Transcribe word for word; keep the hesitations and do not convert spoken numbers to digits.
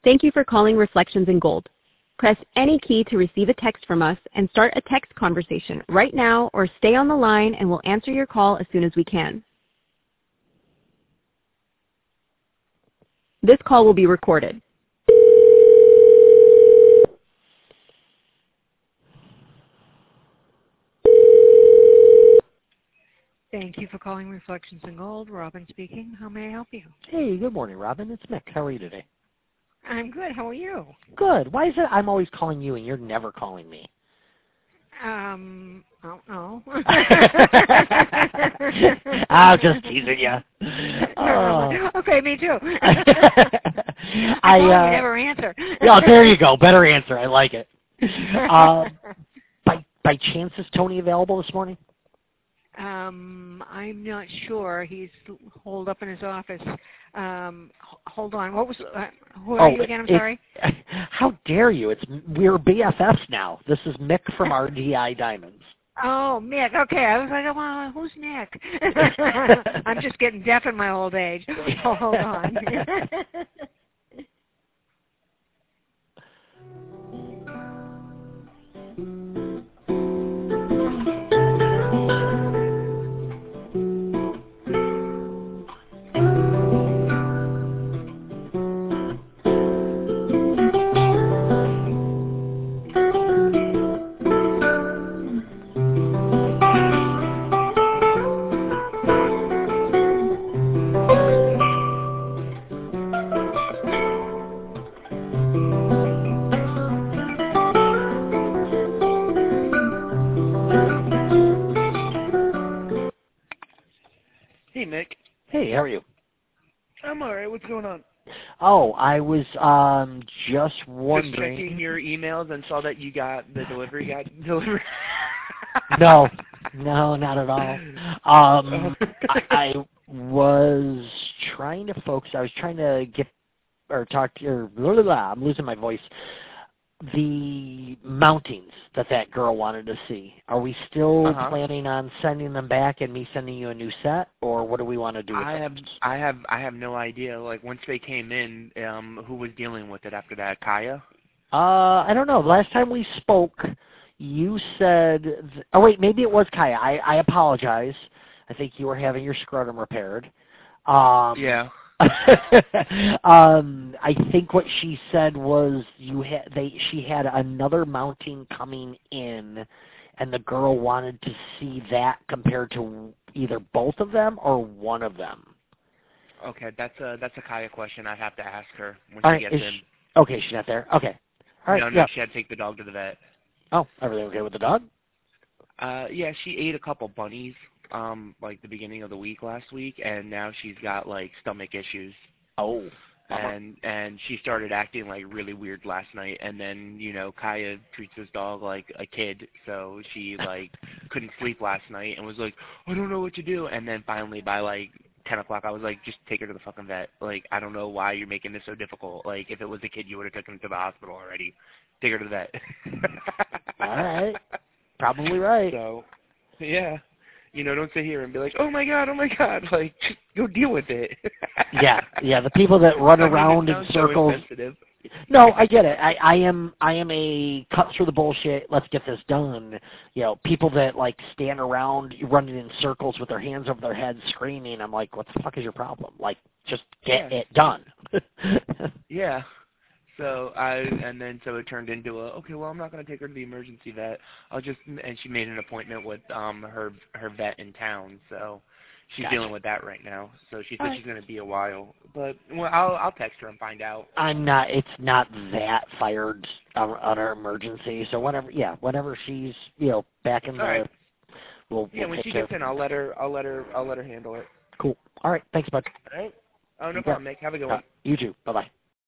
Thank you for calling Reflections in Gold. Press any key to receive a text from us and start a text conversation right now, or stay on the line and we'll answer your call as soon as we can. This call will be recorded. Thank you for calling Reflections in Gold. Robin speaking. How may I help you? Hey, good morning, Robin. It's Mick. How are you today? I'm good. How are you? Good. Why is it I'm always calling you and you're never calling me? Um, I don't know. I'm just teasing you. Oh. Okay, me too. I, I uh, you never answer. Yeah, there you go. Better answer. I like it. Uh, by by chance, is Tony available this morning? Um, I'm not sure. He's holed up in his office. Um, h- hold on. What was? Uh, who are Oh, you again? I'm it, sorry. How dare you? It's we're B F Fs now. This is Mick from R D I Diamonds. Oh, Mick. Okay, I was like, well, who's Nick? I'm just getting deaf in my old age. Oh, hold on. Hey, Mick. Hey, how are you? I'm all right. What's going on? Oh, I was um just wondering. Just checking your emails and saw that you got the delivery guy delivered. No, no, not at all. Um, I, I was trying to focus. I was trying to get or talk to. Or blah, blah, blah, I'm losing my voice. The mountings that that girl wanted to see. Are we still uh-huh. planning on sending them back and me sending you a new set, or what do we want to do with I them? have, I have, I have no idea. Like once they came in, um, who was dealing with it after that? Kaya? Uh, I don't know. Last time we spoke, you said. Th- oh wait, maybe it was Kaya. I, I apologize. I think you were having your scrotum repaired. Um, Yeah. um, I think what she said was you had they she had another mounting coming in, and the girl wanted to see that compared to either both of them or one of them. Okay, that's a that's a Kaya question. I have to ask her when All she right, gets is in. she, okay, she's not there. Okay. All right. No, no, Yeah. she had to take the dog to the vet. Oh, everything okay with the dog? Uh, yeah, she ate a couple bunnies, um, like the beginning of the week last week, and now she's got like stomach issues. Oh. And and she started acting like really weird last night, and then you know Kaya treats this dog like a kid, so she like couldn't sleep last night and was like, I don't know what to do. And then finally by like ten o'clock, I was like, just take her to the fucking vet. Like I don't know why you're making this so difficult. Like if it was a kid, you would have taken him to the hospital already. Take her to the vet. All right, probably right. So yeah. You know, don't sit here and be like, oh, my God, oh, my God. Like, just go deal with it. yeah, yeah, the people that run I mean, around in circles. So insensitive. No, I get it. I, I am I am a cut through the bullshit, let's get this done. You know, people that, like, stand around running in circles with their hands over their heads screaming, I'm like, what the fuck is your problem? Like, just get Yeah. it done. Yeah. So I, and then so it turned into a, okay, well, I'm not going to take her to the emergency vet. I'll just, and she made an appointment with um her her vet in town. So she's Gotcha. dealing with that right now. So she said All right. she's going to be a while. But well, I'll I'll text her and find out. I'm not, it's not that fired on, on her emergency, so whenever, yeah, whenever she's, you know, back in the, All right. we'll, Yeah, we'll when take she care. gets in, I'll let her I'll let her I'll let her handle it. Cool. All right, thanks, bud. All right. Oh, no You got problem, Nick. Have a good it. one. Uh, you too. Bye-bye.